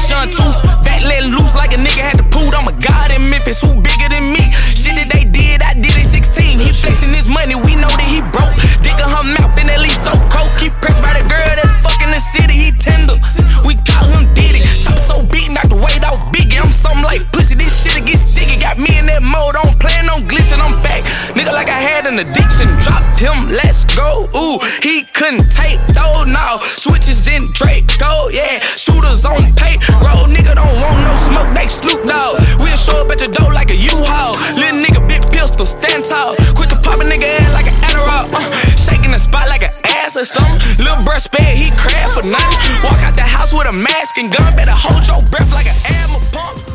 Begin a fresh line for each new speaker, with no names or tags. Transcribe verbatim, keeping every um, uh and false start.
Sean Tooth, back letting loose like a nigga had to poo. I'm a god in Memphis, who bigger than me? Shit that they did, I did at sixteen. He flexing his money, we know that he broke. Digging her mouth in at least throw coke. He pressed by the girl that fucking the city, he tender. We call him Diddy. Chopper so big, knock the weight out Biggie. I'm something like pussy, this shit get sticky. Got me in that mode, I don't plan on glitching, I'm back. Nigga like I had an addiction, dropped him, let's go. Ooh, he couldn't take those now. Switches in Draco, yeah. Shooters on payroll, nigga don't want no smoke, they Snoop Dogg. We'll show up at your door like a U-Haul. Little nigga, big pistol, stand tall. Quick to pop a nigga head like an Adderall. Uh, shaking the spot like an ass or something. Lil' bruh sped, he crabbed for nothing. Walk out the house with a mask and gun, better hold your breath like an ammo pump.